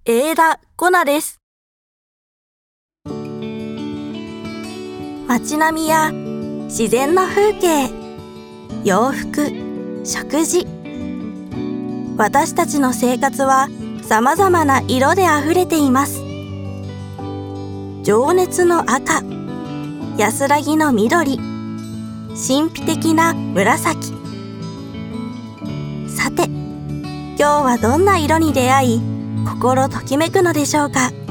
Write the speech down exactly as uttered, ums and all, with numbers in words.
永田コナです。街並みや自然の風景、洋服、食事。私たちの生活は様々な色であふれています。情熱の赤、安らぎの緑、神秘的な紫。さて、今日はどんな色に出会い、心ときめくのでしょうか。